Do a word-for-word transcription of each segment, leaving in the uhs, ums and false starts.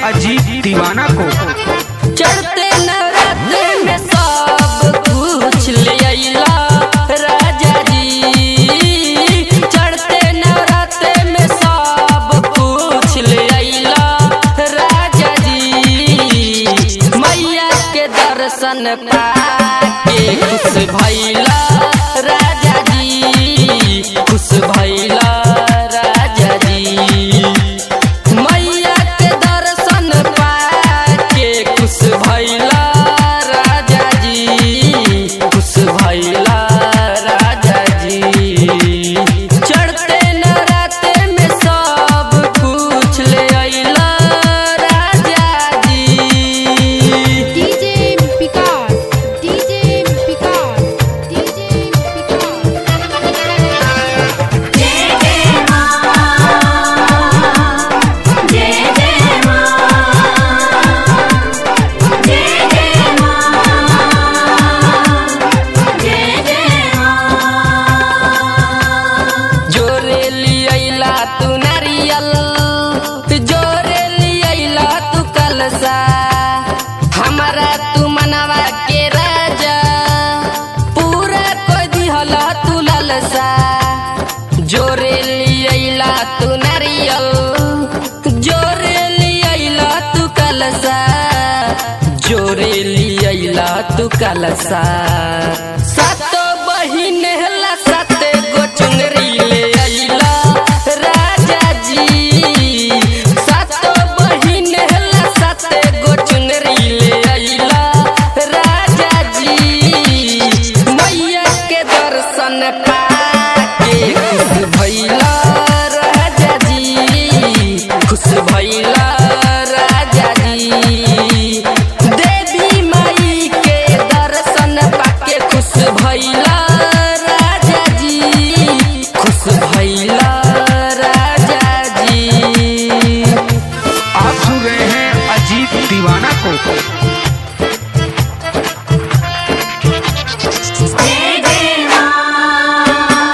अजीत दीवाना को। चढ़ते नवरात्रि में सब कुछ ले आइला राजा जी, चढ़ते नवरात्रि में सब कुछ ले आइला राजा जी, मैया के दर्शन पाके खुश भइला राजा जी, खुश भइला राजा जी, मैया के दर्शन पाके खुश भइला राजा जी, खुश भइला राजा जी। चढ़ते नवरात्रि में सब कुछ ले आइला राजा जी। DJ Vikas, DJ Vikas, DJ Vikas. जय जय मां, जय जय मां, जय जय मां, जय जय मां। जोरे लियाइला तू नारियल, जोरे लियाइला तू कलसा, हमारा तू मनवा के राजा, पूरा कोई दिहला तू ललसा। जोरे लियाइला तू नारियल, जोरे लियाइला तू कलसा, जोरे लियाइला तू कलसा। सातो बहिन हला साते गो चुनरी ले आइला राजा जी, सातो बहिन हला साते गो चुनरी ले आइला राजा जी, मैया के दर्शन पाके खुश भइला राजा जी, खुश भइला राजा जी, देवी माई के दर्शन पाके खुश भइला राजा जी, खुश भइला राजा जी। आप सुन रहे हैं अजीत दीवाना को। जय जय मां,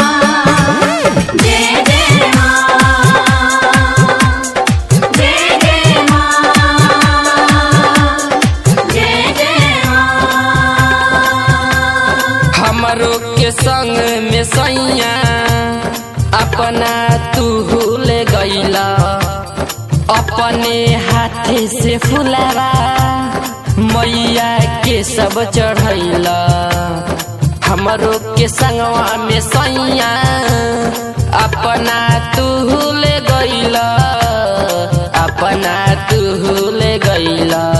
जय जय मां, जय जय मां, जय जय मां। हमरो के संग में सैया अपना तू ले गईला, अपने हाथे से फुलावा मैया के सब चढ़ैला। हमरो के संगवा में सैया अपना तू ले गईला, अपना तू ले गईला।